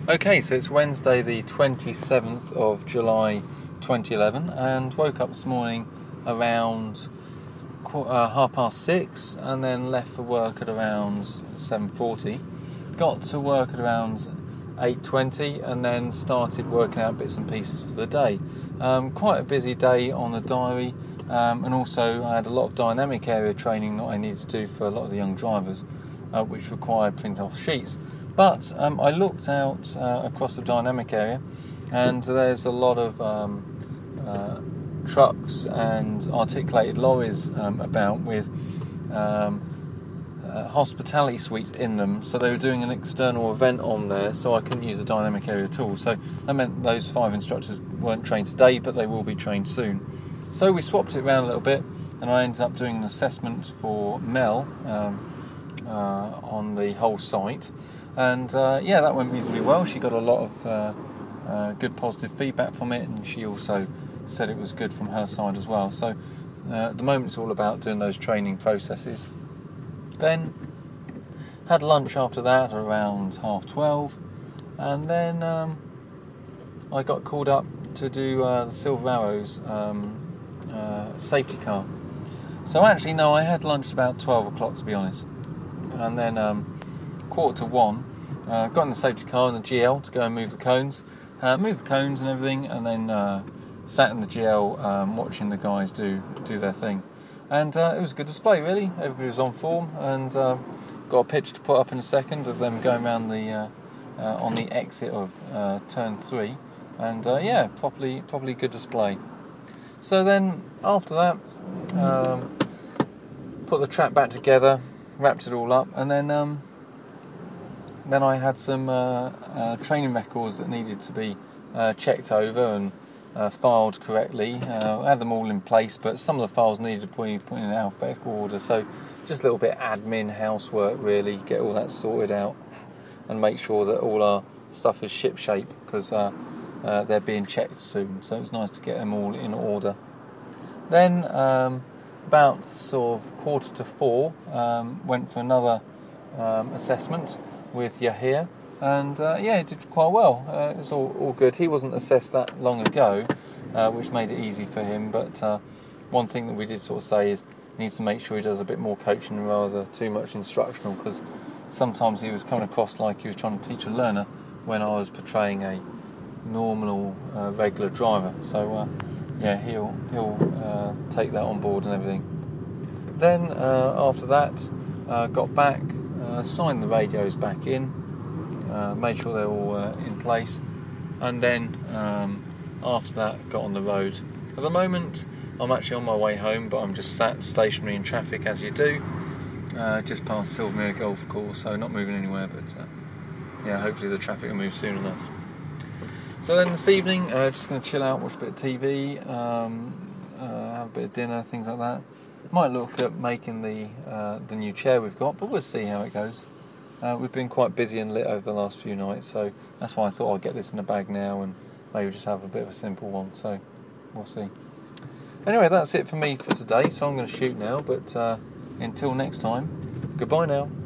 Okay, so it's Wednesday the 27th of July 2011 and woke up this morning around 6:30 and then left for work at around 7:40. Got to work at around 8:20 and then started working out bits and pieces for the day. Quite a busy day on the diary, and also I had a lot of dynamic area training that I needed to do for a lot of the young drivers, which required print off sheets. But I looked out across the dynamic area, and there's a lot of trucks and articulated lorries about with hospitality suites in them. So they were doing an external event on there, so I couldn't use the dynamic area at all. So that meant those 5 instructors weren't trained today, but they will be trained soon. So we swapped it around a little bit, and I ended up doing an assessment for Mel on the whole site. And that went reasonably well. She got a lot of good positive feedback from it, and she also said it was good from her side as well. So at the moment it's all about doing those training processes. Then had lunch after that around 12:30, and then I got called up to do the Silver Arrows safety car. So actually no, I had lunch about 12 o'clock to be honest, and then 1:45 got in the safety car in the GL to go and move the cones and everything, and then sat in the GL watching the guys do their thing. And it was a good display, really. Everybody was on form, and got a picture to put up in a second of them going around the on the exit of turn 3, and properly good display. So then after that, put the track back together, wrapped it all up, and then I had some training records that needed to be checked over and filed correctly. I had them all in place, but some of the files needed put in alphabetical order. So just a little bit admin housework, really, get all that sorted out and make sure that all our stuff is shipshape, because they're being checked soon. So it was nice to get them all in order. Then about sort of 3:45, went for another assessment with Yahir, and he did quite well. It was all good. He wasn't assessed that long ago, which made it easy for him, but one thing that we did sort of say is he needs to make sure he does a bit more coaching rather too much instructional, because sometimes he was coming across like he was trying to teach a learner when I was portraying a normal regular driver. So he'll take that on board and everything. Then after that, got back, signed the radios back in, made sure they're all in place, and then after that got on the road. At the moment I'm actually on my way home, but I'm just sat stationary in traffic as you do, just past Silvermere Golf Course, so not moving anywhere, but hopefully the traffic will move soon enough. So then this evening, just going to chill out, watch a bit of TV, have a bit of dinner, things like that. Might look at making the new chair we've got, but we'll see how it goes. We've been quite busy and lit over the last few nights, so that's why I thought I'd get this in a bag now and maybe just have a bit of a simple one, so we'll see. Anyway, that's it for me for today, so I'm going to shoot now, but until next time, goodbye now.